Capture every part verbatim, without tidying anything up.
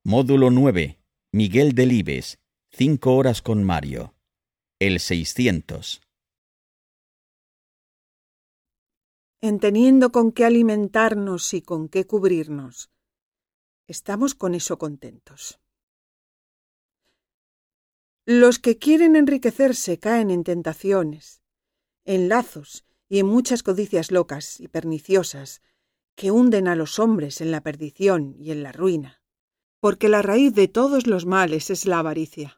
Módulo nueve. Miguel Delibes. Cinco horas con Mario. El seiscientos. En teniendo con qué alimentarnos y con qué cubrirnos, estamos con eso contentos. Los que quieren enriquecerse caen en tentaciones, en lazos y en muchas codicias locas y perniciosas que hunden a los hombres en la perdición y en la ruina, porque la raíz de todos los males es la avaricia.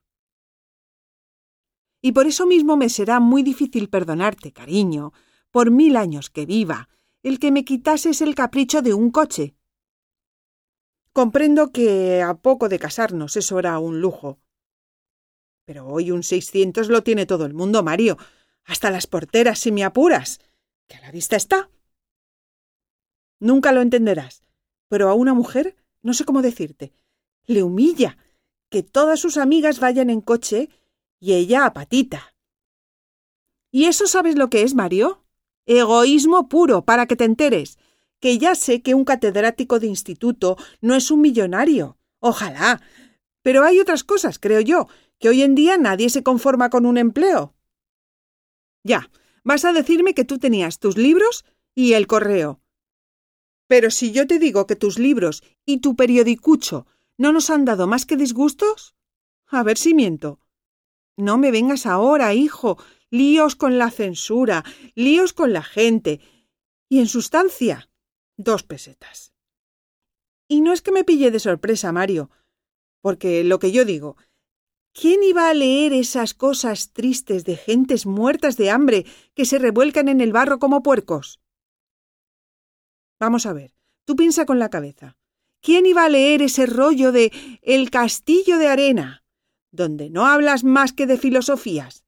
Y por eso mismo me será muy difícil perdonarte, cariño, por mil años que viva, el que me quitases el capricho de un coche. Comprendo que a poco de casarnos eso era un lujo. Pero hoy un seiscientos lo tiene todo el mundo, Mario, hasta las porteras si me apuras, que a la vista está. Nunca lo entenderás, pero a una mujer, no sé cómo decirte, le humilla que todas sus amigas vayan en coche y ella a patita. ¿Y eso sabes lo que es, Mario? Egoísmo puro, para que te enteres, que ya sé que un catedrático de instituto no es un millonario, ojalá, pero hay otras cosas, creo yo, que hoy en día nadie se conforma con un empleo. Ya, vas a decirme que tú tenías tus libros y el correo. Pero si yo te digo que tus libros y tu periodicucho no nos han dado más que disgustos, a ver si miento. No me vengas ahora, hijo, líos con la censura, líos con la gente, y en sustancia, dos pesetas. Y no es que me pille de sorpresa, Mario, porque lo que yo digo, ¿quién iba a leer esas cosas tristes de gentes muertas de hambre que se revuelcan en el barro como puercos? Vamos a ver, tú piensa con la cabeza. ¿Quién iba a leer ese rollo de El castillo de arena, donde no hablas más que de filosofías?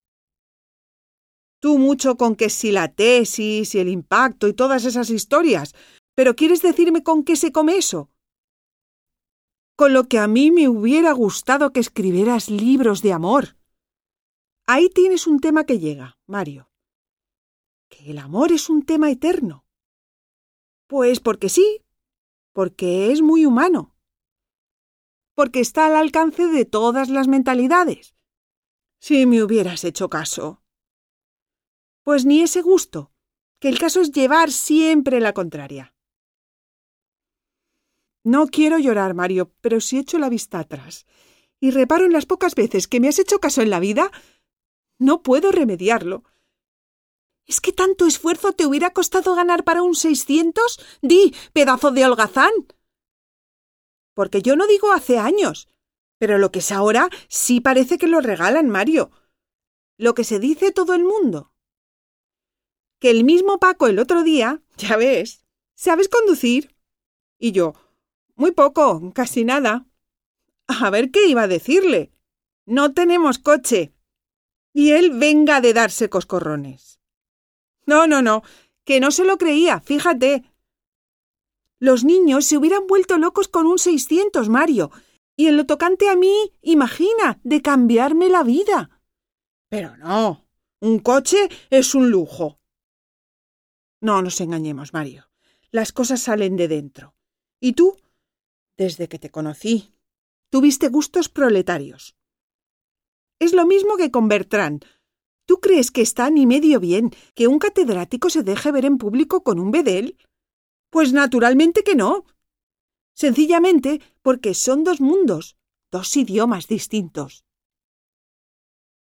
Tú mucho con que si la tesis y el impacto y todas esas historias, pero ¿quieres decirme con qué se come eso? Con lo que a mí me hubiera gustado que escribieras libros de amor. Ahí tienes un tema que llega, Mario. Que el amor es un tema eterno. Pues porque sí, porque es muy humano. Porque está al alcance de todas las mentalidades. Si me hubieras hecho caso. Pues ni ese gusto, que el caso es llevar siempre la contraria. No quiero llorar, Mario, pero si echo la vista atrás y reparo en las pocas veces que me has hecho caso en la vida, no puedo remediarlo. ¿Es que tanto esfuerzo te hubiera costado ganar para un seiscientos? ¡Di, pedazo de holgazán! Porque yo no digo hace años, pero lo que es ahora sí parece que lo regalan, Mario. Lo que se dice todo el mundo. Que el mismo Paco el otro día, ya ves, ¿sabes conducir? Y yo, muy poco, casi nada. A ver qué iba a decirle. No tenemos coche. Y él venga de darse coscorrones. No, no, no, que no se lo creía, fíjate. Los niños se hubieran vuelto locos con un seiscientos, Mario, y en lo tocante a mí, imagina, de cambiarme la vida. Pero no, un coche es un lujo. No nos engañemos, Mario, las cosas salen de dentro. ¿Y tú? Desde que te conocí, tuviste gustos proletarios. Es lo mismo que con Bertrand. ¿Tú crees que está ni medio bien que un catedrático se deje ver en público con un bedel? Pues naturalmente que no. Sencillamente porque son dos mundos, dos idiomas distintos.